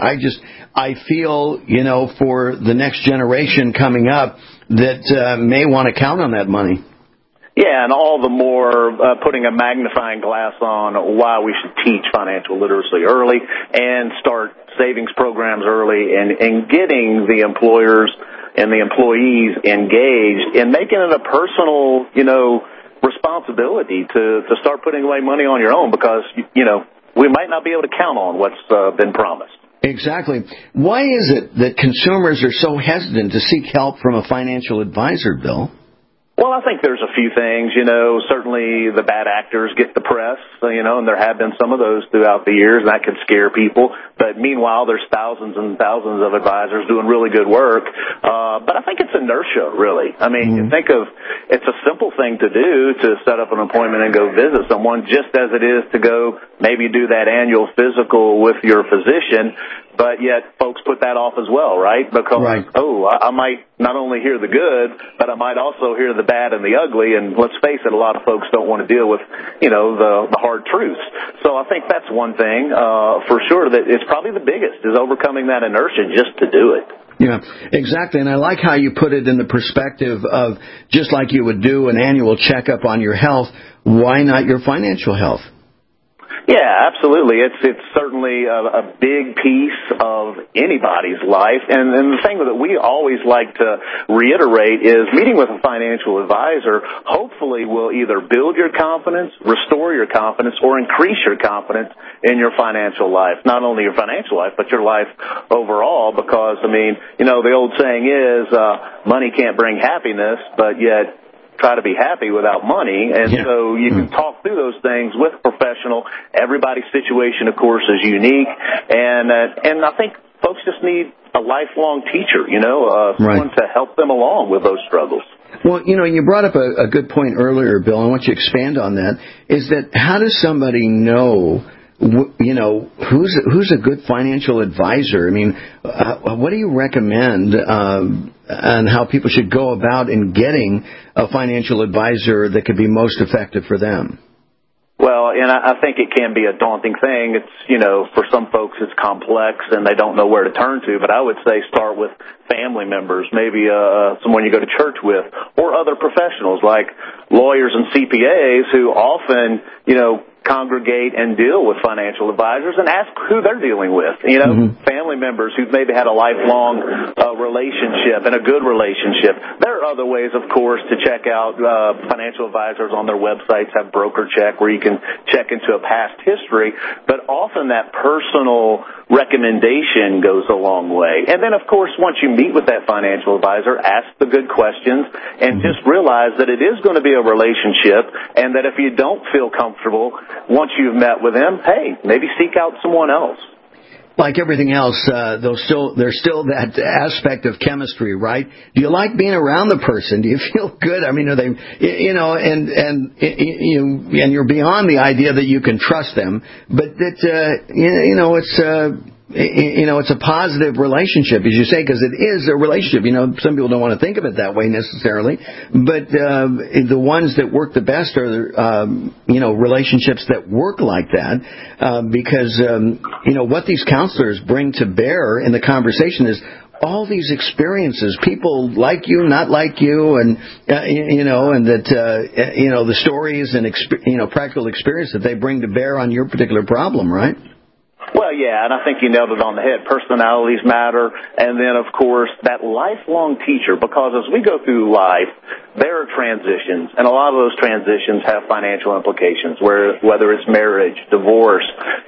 I feel, you know, for the next generation coming up that may want to count on that money. Yeah, and all the more putting a magnifying glass on why we should teach financial literacy early and start savings programs early and getting the employers and the employees engaged and making it a personal, you know, responsibility to start putting away money on your own because, you know, we might not be able to count on what's been promised. Exactly. Why is it that consumers are so hesitant to seek help from a financial advisor, Bill? Well, I think there's a few things, you know, certainly the bad actors get the press, you know, and there have been some of those throughout the years, and that can scare people. But meanwhile, there's thousands and thousands of advisors doing really good work. But I think it's inertia, really. I mean, you think of, it's a simple thing to do to set up an appointment and go visit someone, just as it is to go maybe do that annual physical with your physician. But yet folks put that off as well, right? Because, I might not only hear the good, but I might also hear the bad and the ugly. And let's face it, a lot of folks don't want to deal with, you know, the hard truths. So I think that's one thing, for sure, that it's probably the biggest, is overcoming that inertia just to do it. Yeah, exactly. And I like how you put it in the perspective of just like you would do an annual checkup on your health, why not your financial health? Yeah, absolutely. It's certainly a big piece of anybody's life. And the thing that we always like to reiterate is meeting with a financial advisor hopefully will either build your confidence, restore your confidence, or increase your confidence in your financial life. Not only your financial life, but your life overall, because, I mean, you know, the old saying is, money can't bring happiness, but yet try to be happy without money. And so you can talk through those things with a professional. Everybody's situation, of course, is unique. And I think folks just need a lifelong teacher, you know, someone to help them along with those struggles. Well, you know, you brought up a good point earlier, Bill. I want you to expand on that. Is that how does somebody know, you know, who's a good financial advisor? I mean, what do you recommend on how people should go about in getting a financial advisor that could be most effective for them? Well, and I think it can be a daunting thing. It's, you know, for some folks it's complex and they don't know where to turn to. But I would say start with family members, maybe someone you go to church with, or other professionals like lawyers and CPAs who often, you know, congregate and deal with financial advisors and ask who they're dealing with. You know, family members who've maybe had a lifelong relationship and a good relationship. There are other ways, of course, to check out financial advisors on their websites, have Broker Check where you can check into a past history. But often that personal recommendation goes a long way. And then, of course, once you meet with that financial advisor, ask the good questions and just realize that it is going to be a relationship and that if you don't feel comfortable once you've met with them, hey, maybe seek out someone else. Like everything else, there's still that aspect of chemistry, right? Do you like being around the person? Do you feel good? I mean, are they, and you're beyond the idea that you can trust them, but that, it's a positive relationship, as you say, because it is a relationship. Some people don't want to think of it that way necessarily, but the ones that work the best are, relationships that work like that, because, what these counselors bring to bear in the conversation is all these experiences, people like you, not like you, and the stories and practical experience that they bring to bear on your particular problem, right? Well, yeah, and I think you nailed it on the head. Personalities matter, and then, of course, that lifelong teacher, because as we go through life, there are transitions, and a lot of those transitions have financial implications, whether it's marriage, divorce,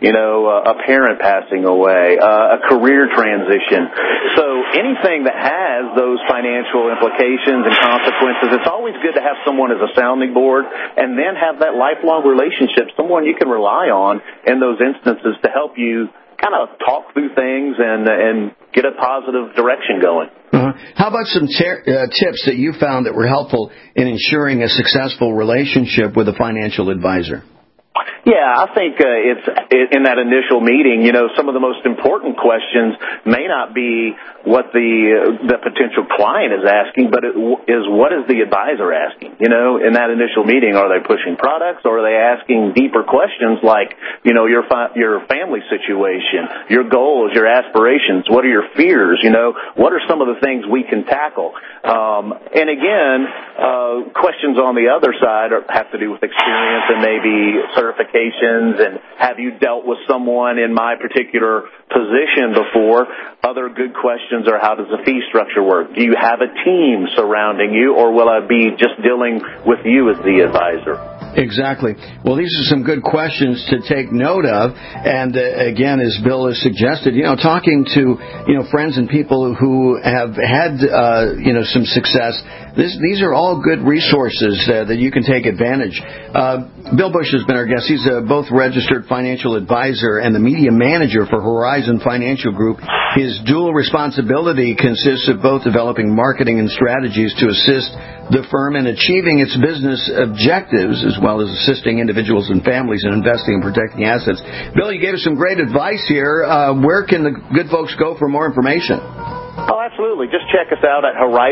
a parent passing away, a career transition. So anything that has those financial implications and consequences, it's always good to have someone as a sounding board, and then have that lifelong relationship, someone you can rely on in those instances to help you kind of talk through things and get a positive direction going. How about some tips that you found that were helpful in ensuring a successful relationship with a financial advisor? Yeah, I think it's in that initial meeting, some of the most important questions may not be what the potential client is asking, but what is the advisor asking? In that initial meeting, are they pushing products, or are they asking deeper questions like, your family situation, your goals, your aspirations, what are your fears, what are some of the things we can tackle? And again, questions on the other side have to do with experience and maybe certifications, and have you dealt with someone in my particular position before? Other good questions are, how does the fee structure work? Do you have a team surrounding you, or will I be just dealing with you as the advisor? Exactly. Well, these are some good questions to take note of. And again, as Bill has suggested, talking to, friends and people who have had, some success, these are all good resources that you can take advantage. Bill Bush has been our guest. He's both registered financial advisor and the media manager for Horizon Financial Group. His dual responsibility consists of both developing marketing and strategies to assist the firm in achieving its business objectives, as well as assisting individuals and families in investing and protecting assets. Bill, you gave us some great advice here. Where can the good folks go for more information? Oh, absolutely. Just check us out at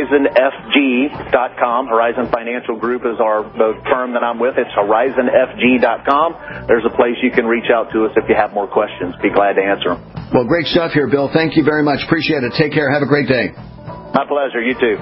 horizonfg.com. Horizon Financial Group is the firm that I'm with. It's horizonfg.com. There's a place you can reach out to us if you have more questions. Be glad to answer them. Well, great stuff here, Bill. Thank you very much. Appreciate it. Take care. Have a great day. My pleasure. You too.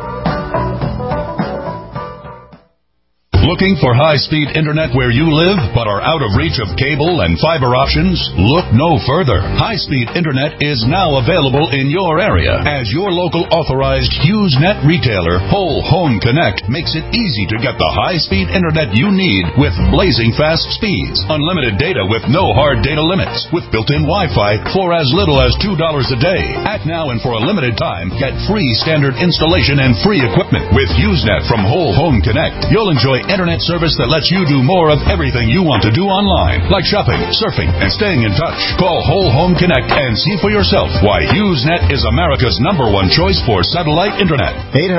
Looking for high-speed internet where you live but are out of reach of cable and fiber options? Look no further. High-speed internet is now available in your area, as your local authorized HughesNet retailer, Whole Home Connect, makes it easy to get the high-speed internet you need with blazing fast speeds, unlimited data with no hard data limits, with built-in Wi-Fi for as little as $2 a day. Act now and for a limited time, get free standard installation and free equipment with HughesNet from Whole Home Connect. You'll enjoy internet service that lets you do more of everything you want to do online, like shopping, surfing, and staying in touch. Call Whole Home Connect and see for yourself why HughesNet is America's #1 choice for satellite internet.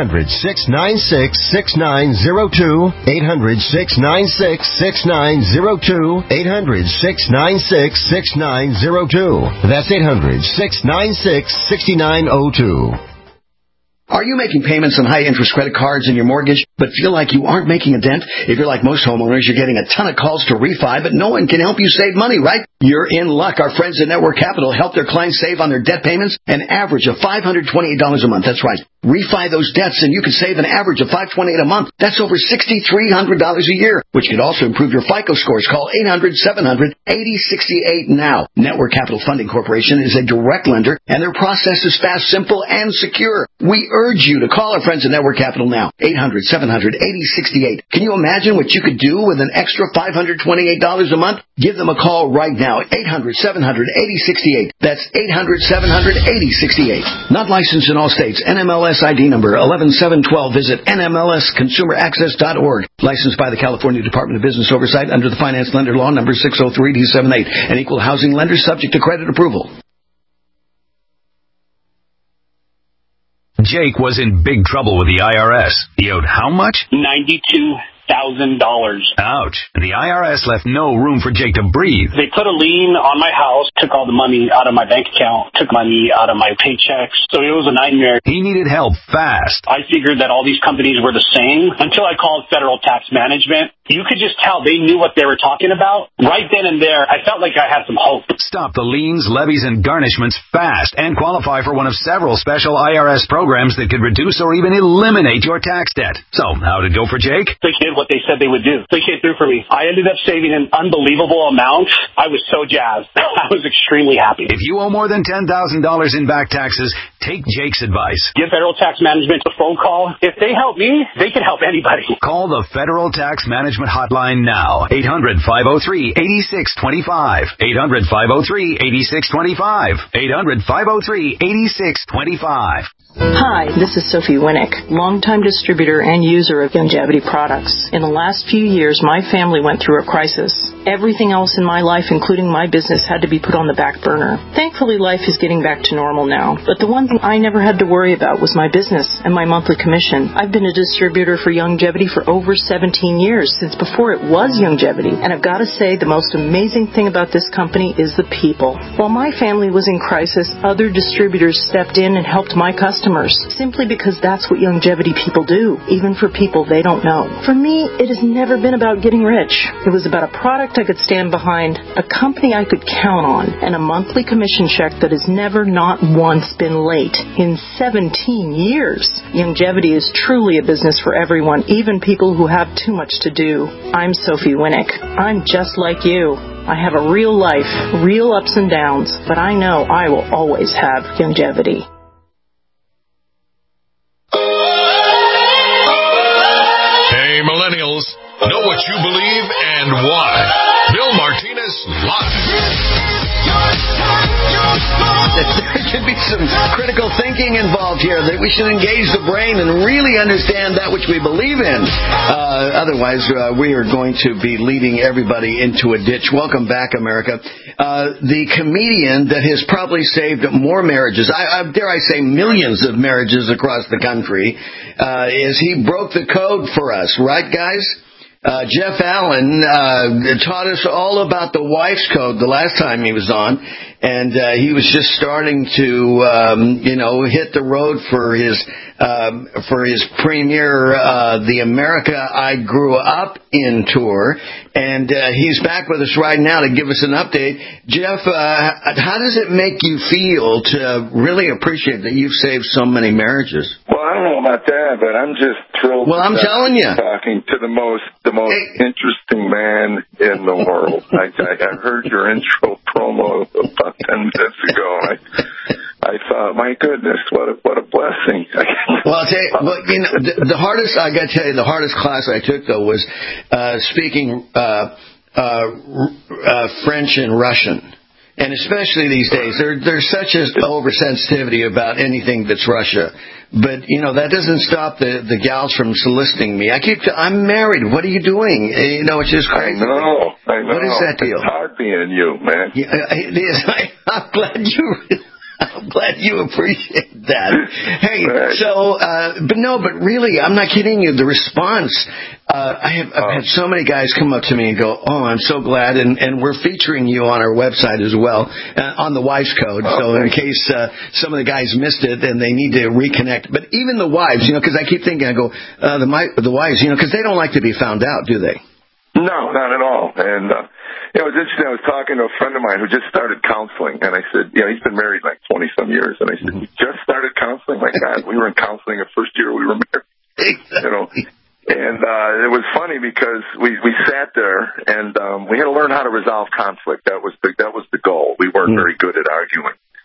800-696-6902. 800-696-6902. 800-696-6902. That's 800-696-6902. Are you making payments on high-interest credit cards in your mortgage, but feel like you aren't making a dent? If you're like most homeowners, you're getting a ton of calls to refi, but no one can help you save money, right? You're in luck. Our friends at Network Capital help their clients save on their debt payments an average of $528 a month. That's right. Refi those debts and you can save an average of $528 a month. That's over $6,300 a year, which could also improve your FICO scores. Call 800-700-8068 now. Network Capital Funding Corporation is a direct lender, and their process is fast, simple, and secure. We urge you to call our friends at Network Capital now. 800-700 800-700-8068. Can you imagine what you could do with an extra $528 a month? Give them a call right now. 800-700-8068. That's 800-700-8068. Not licensed in all states. NMLS ID number 11712. Visit NMLSConsumerAccess.org. Licensed by the California Department of Business Oversight under the Finance Lender Law number 603-D78. An equal housing lender subject to credit approval. Jake was in big trouble with the IRS. He owed how much? $92,000. Ouch. The IRS left no room for Jake to breathe. They put a lien on my house, took all the money out of my bank account, took money out of my paychecks. So it was a nightmare. He needed help fast. I figured that all these companies were the same until I called Federal Tax Management. You could just tell they knew what they were talking about. Right then and there, I felt like I had some hope. Stop the liens, levies, and garnishments fast and qualify for one of several special IRS programs that could reduce or even eliminate your tax debt. So, how did it go for Jake? They did what they said they would do. They came through for me. I ended up saving an unbelievable amount. I was so jazzed. I was extremely happy. If you owe more than $10,000 in back taxes, take Jake's advice. Give Federal Tax Management a phone call. If they help me, they can help anybody. Call the Federal Tax Management hotline now. 800-503-8625. 800-503-8625. 800-503-8625. Hi, this is Sophie Winnick, longtime distributor and user of Youngevity products. In the last few years, my family went through a crisis. Everything else in my life, including my business, had to be put on the back burner. Thankfully, life is getting back to normal now, but the one thing I never had to worry about was my business and my monthly commission. I've been a distributor for Youngevity for over 17 years, since before it was Youngevity, and I've got to say the most amazing thing about this company is the people. While my family was in crisis, other distributors stepped in and helped my customers, simply because that's what Youngevity people do, even for people they don't know. For me, it has never been about getting rich. It was about a product I could stand behind, a company I could count on, and a monthly commission check that has never not once been late in 17 years. Youngevity is truly a business for everyone, even people who have too much to do. I'm Sophie Winnick. I'm just like you. I have a real life, real ups and downs, but I know I will always have Youngevity. Hey, millennials, know what you believe and why. Bill Martinez live. There should be some critical thinking involved here, that we should engage the brain and really understand that which we believe in. Otherwise, we are going to be leading everybody into a ditch. Welcome back, America. The comedian that has probably saved more marriages, dare I say millions of marriages across the country, is he broke the code for us, right, guys? Jeff Allen taught us all about the wife's code the last time he was on, and he was just starting to, hit the road for his premiere, The America I Grew Up In tour, and he's back with us right now to give us an update. Jeff, how does it make you feel to really appreciate that you've saved so many marriages? Well, I don't know about that, but I'm just thrilled. Well, I'm telling you, talking to the most interesting man in the world. I heard your intro promo about 10 minutes ago. I thought, my goodness, what a blessing. Well, I'll tell you, the hardest, I got to tell you, the hardest class I took, though, was speaking French and Russian. And especially these days, there's such an oversensitivity about anything that's Russia. But, that doesn't stop the gals from soliciting me. I'm married. What are you doing? It's just crazy. I know. What is that deal? It's hard being you, man. Yeah, it is. I'm glad you appreciate that. Hey, so, but really, I'm not kidding you. The response, I've had so many guys come up to me and go, "Oh, I'm so glad," and we're featuring you on our website as well, on the Wives Code. So in case some of the guys missed it and they need to reconnect, but even the wives, because I keep thinking, I go, the wives, because they don't like to be found out, do they? No, not at all. And it was interesting. I was talking to a friend of mine who just started counseling, and I said, he's been married like 20-some years, and I said, you just started counseling? Like that? We were in counseling the first year we were married. And it was funny because we sat there and we had to learn how to resolve conflict. That was the goal. We weren't very good at arguing.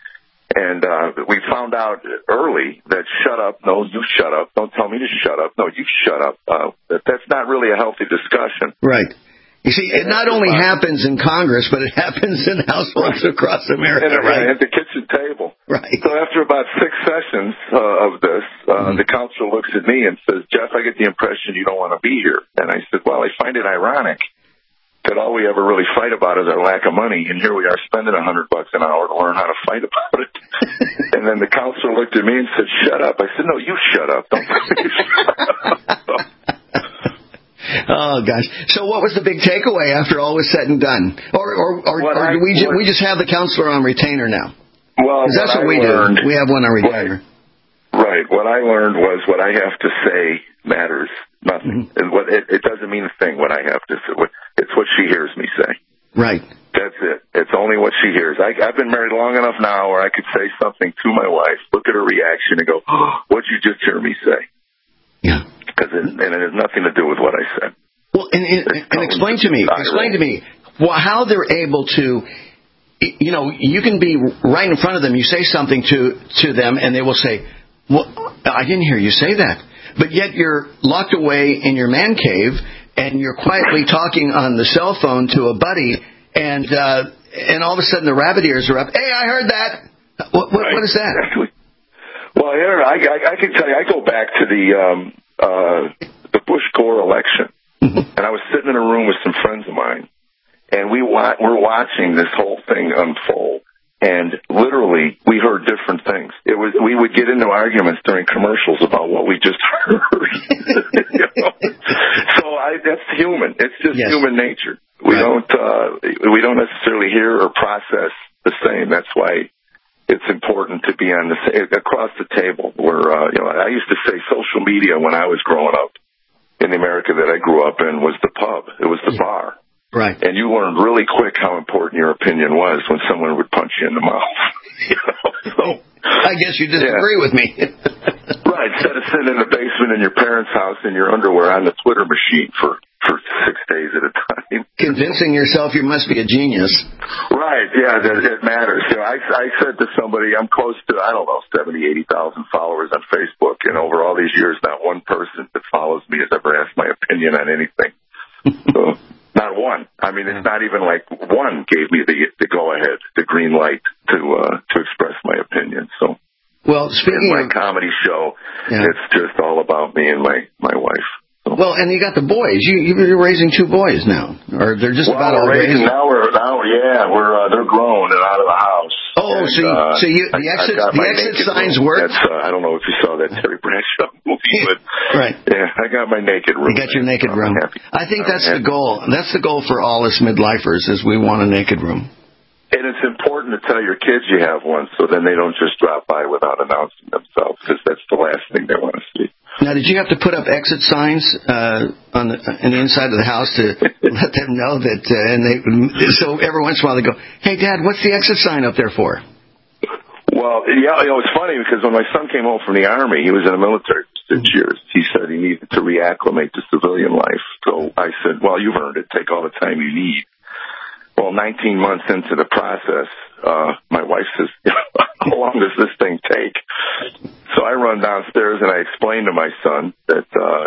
And we found out early that shut up, no, you shut up, don't tell me to shut up, no, you shut up. That's not really a healthy discussion. Right. You see, it not only happens in Congress, but it happens in households across America, right? At the kitchen table. Right. So after about 6 sessions of this, the counselor looks at me and says, Jeff, I get the impression you don't want to be here. And I said, well, I find it ironic that all we ever really fight about is our lack of money, and here we are spending $100 an hour to learn how to fight about it. And then the counselor looked at me and said, shut up. I said, no, you shut up. Don't you shut up. Oh, gosh. So what was the big takeaway after all was said and done? Or do we just have the counselor on retainer now? Well, that's what we do. We have one on retainer. Right. What I learned was what I have to say matters nothing. And it doesn't mean a thing what I have to say. It's what she hears me say. Right. That's it. It's only what she hears. I've been married long enough now where I could say something to my wife, look at her reaction, and go, oh, what'd you just hear me say? Yeah. And it has nothing to do with what I said. Well, and explain to me how they're able to, you can be right in front of them, you say something to them, and they will say, well, I didn't hear you say that. But yet you're locked away in your man cave, and you're quietly talking on the cell phone to a buddy, and all of a sudden the rabbit ears are up. Hey, I heard that. What is that? Exactly. Well, here, I can tell you, I go back to the Bush-Gore election, and I was sitting in a room with some friends of mine, and we're watching this whole thing unfold, and literally we heard different things. We would get into arguments during commercials about what we just heard. So that's human. It's just human nature. We don't necessarily hear or process the same. That's why it's important to be on across the table. Where I used to say social media when I was growing up in the America that I grew up in was the pub. It was the bar. Right. And you learned really quick how important your opinion was when someone would punch you in the mouth. So I guess you disagree with me. Right. Instead of sitting in the basement in your parents' house in your underwear on the Twitter machine for 6 days at a time. Convincing yourself you must be a genius. Right, yeah, it matters. I said to somebody, I'm close to, 70,000, 80,000 followers on Facebook, and over all these years, not one person that follows me has ever asked my opinion on anything. So, not one. I mean, it's not even like one gave me the go-ahead, the green light to express my opinion. So, well, speaking of my comedy show, it's just all about me and my wife. Well, and you got the boys. You're raising 2 boys now, or they're just about all raised. They're grown and out of the house. Oh, and, so the exit signs work. I don't know if you saw that Terry Bradshaw movie, but right. Yeah, I got my naked room. You got your naked room. I think that's the goal. That's the goal for all us midlifers, is we want a naked room. And it's important to tell your kids you have one, so then they don't just drop by without announcing themselves, because that's the last thing they want to see. Now, did you have to put up exit signs in the inside of the house to let them know that? So every once in a while they go, "Hey, Dad, what's the exit sign up there for?" Well, yeah, it's funny because when my son came home from the Army, he was in the military for 6 years. He said he needed to reacclimate to civilian life. So I said, "Well, you've earned it. Take all the time you need." Well, 19 months into the process, my wife says, "How long does this thing take?" So I run downstairs and I explain to my son that,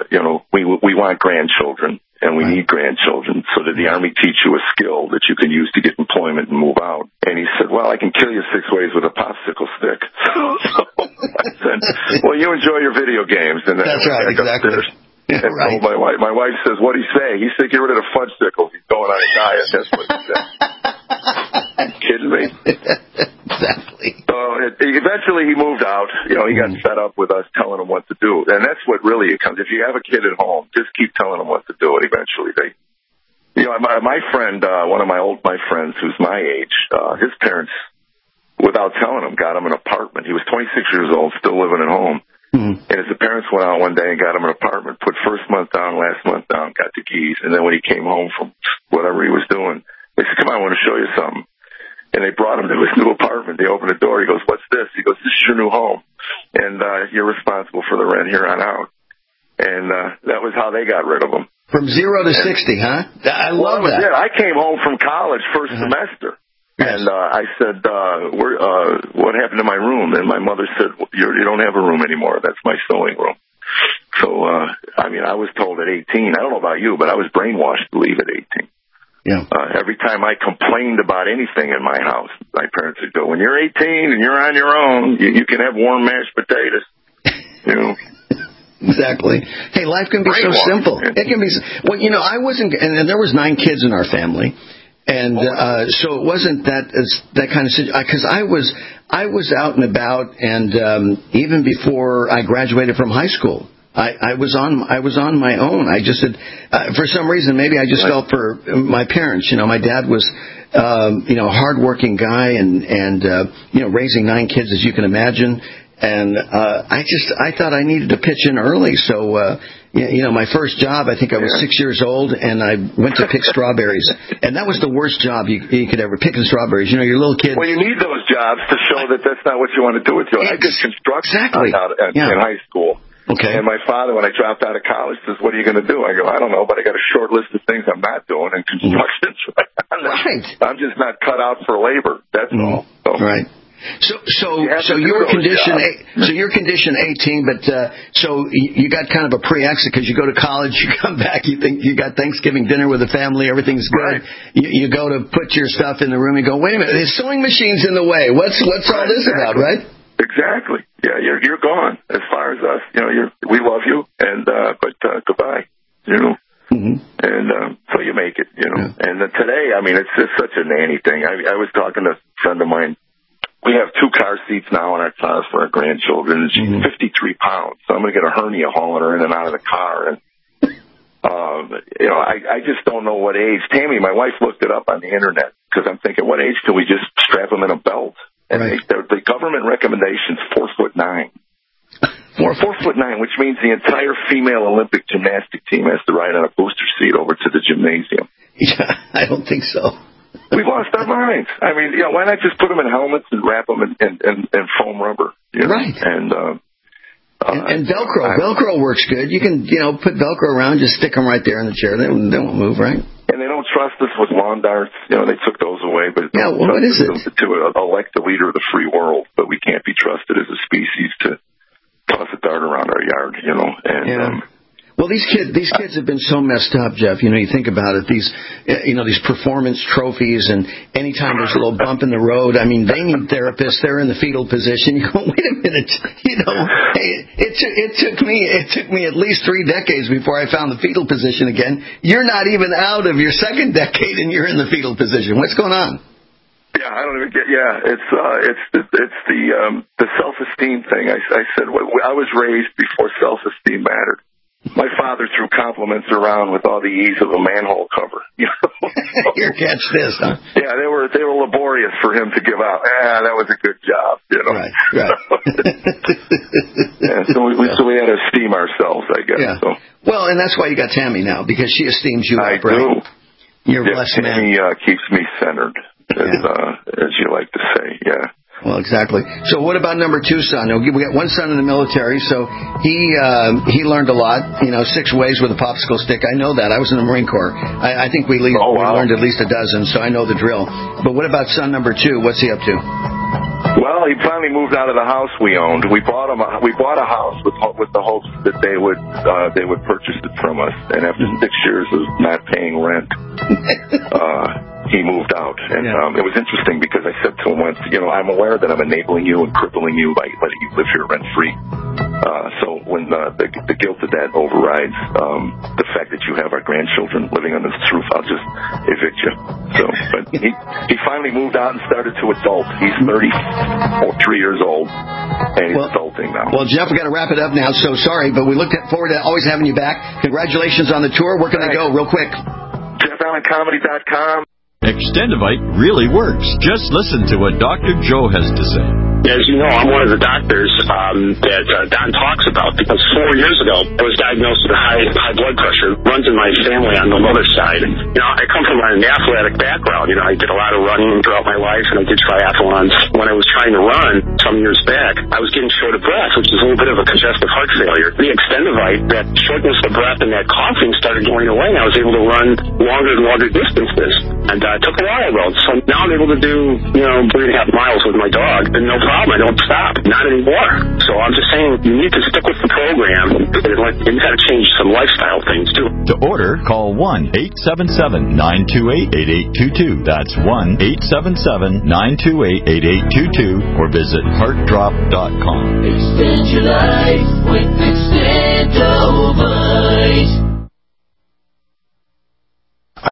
we want grandchildren and we need grandchildren. So did the Army teach you a skill that you can use to get employment and move out? And he said, well, I can kill you 6 ways with a popsicle stick. So I said, well, you enjoy your video games. And then that's right, exactly. Yeah, right. My wife says, what'd he say? He said, get rid of the fudgesicles. He's going on a diet. That's what he said. Are you kidding me? Exactly. So eventually he moved out. He got fed up with us telling him what to do. And that's what really it comes. If you have a kid at home, just keep telling them what to do. And eventually my friend, one of my friends who's my age, his parents, without telling him, got him an apartment. He was 26 years old, still living at home. Mm-hmm. And his parents went out one day and got him an apartment, put first month down, last month down, got the keys. And then when he came home from whatever he was doing, they said, come on, I want to show you something. And they brought him to his new apartment. They opened the door. He goes, what's this? He goes, this is your new home. And you're responsible for the rent here on out. And that was how they got rid of him. From 0 to 60, huh? I love that. I came home from college first semester. And I said, what happened to my room? And my mother said, you don't have a room anymore. That's my sewing room. So, I was told at 18, I don't know about you, but I was brainwashed to leave at 18. Yeah. Every time I complained about anything in my house, my parents would go, when you're 18 and you're on your own, you can have warm mashed potatoes. You know. Exactly. Hey, life can be so simple. It can be. Well, I wasn't, and there was 9 kids in our family, and so it wasn't that kind of situation. Because I was out and about, and even before I graduated from high school, I was on my own. I just had, for some reason, maybe I just felt for my parents. My dad was, a hardworking guy, and raising 9 kids, as you can imagine. And I thought I needed to pitch in early. So, my first job, I think I was 6 years old, and I went to pick strawberries. And that was the worst job you could ever picking strawberries. You're a little kid. Well, you need those jobs to show that that's not what you want to do with your life. I did construction in high school. Okay. And my father, when I dropped out of college, says, "What are you going to do?" I go, "I don't know, but I got a short list of things I'm not doing, and construction's right. I'm just not cut out for labor. That's all." So. Right. So you're condition 18, but so you got kind of a pre-exit because you go to college, you come back, you think you got Thanksgiving dinner with the family, everything's good. Right. You go to put your stuff in the room, you go, wait a minute, the sewing machine's in the way. What's all this about, right? Exactly. Yeah, you're gone. As far as us, we love you, and but goodbye. Mm-hmm. And so you make it, And today, it's just such a nanny thing. I was talking to a friend of mine. We have 2 car seats now in our cars for our grandchildren, and she's 53 pounds. So I'm going to get a hernia hauling her in and out of the car. And, I just don't know what age. Tammy, my wife, looked it up on the Internet because I'm thinking, what age can we just strap them in a belt? And the government recommendation's 4'9". 4'9", which means the entire female Olympic gymnastic team has to ride on a booster seat over to the gymnasium. Yeah, I don't think so. We've lost our minds. Why not just put them in helmets and wrap them in foam rubber? Right. And Velcro. Velcro works good. You can, put Velcro around, just stick them right there in the chair. They won't move, right? And they don't trust us with lawn darts. They took those away. But what is it? To elect the leader of the free world, but we can't be trusted as a species to toss a dart around our yard, And well, these kids have been so messed up, Jeff. You think about it. These performance trophies, and anytime there's a little bump in the road, they need therapists. They're in the fetal position. You go, wait a minute. Hey, it took me at least 3 decades before I found the fetal position again. You're not even out of your second decade, and you're in the fetal position. What's going on? Yeah, I don't even get. Yeah, it's the self-esteem thing. I said I was raised before self-esteem mattered. My father threw compliments around with all the ease of a manhole cover. Here, catch this, huh? Yeah, they were laborious for him to give out. That was a good job, Right. So we had to esteem ourselves, I guess. Yeah. So. Well, and that's why you got Tammy now, because she esteems you up, right? I do. You're a blessed man. Tammy keeps me centered, as you like to say. Yeah. Well, exactly. So what about number 2 son? We got one son in the military, so he learned a lot, 6 ways with a popsicle stick. I know that. I was in the Marine Corps. I think we learned at least a dozen, so I know the drill. But what about son number 2? What's he up to? Well, he finally moved out of the house we owned. We bought a house with the hopes that they would purchase it from us. And after 6 years of not paying rent, he moved out. And it was interesting because I said to him once, I'm aware that I'm enabling you and crippling you by letting you live here rent-free. So when the guilt of that overrides the fact that you have our grandchildren living under this roof, I'll just evict you. So, but he finally moved out and started to adult. He's 33 years old, and he's adulting now. Well, Jeff, we got to wrap it up now. So sorry, but we look forward to always having you back. Congratulations on the tour. Where can they go, real quick? JeffAllenComedy.com. Extendivite really works. Just listen to what Dr. Joe has to say. As you know, I'm one of the doctors that Don talks about, because 4 years ago, I was diagnosed with high blood pressure. It runs in my family on the mother's side. And, I come from an athletic background. I did a lot of running throughout my life, and I did triathlons. When I was trying to run some years back, I was getting short of breath, which is a little bit of a congestive heart failure. The Extendivite, that shortness of breath and that coughing started going away, and I was able to run longer and longer distances. And I took a while ago. So now I'm able to do, 3.5 miles with my dog, and no problem. I don't stop. Not anymore. So I'm just saying, you need to stick with the program, and you got to change some lifestyle things, too. To order, call 1-877-928-8822. That's 1-877-928-8822, or visit heartdrop.com. Extend your life with Extendovite.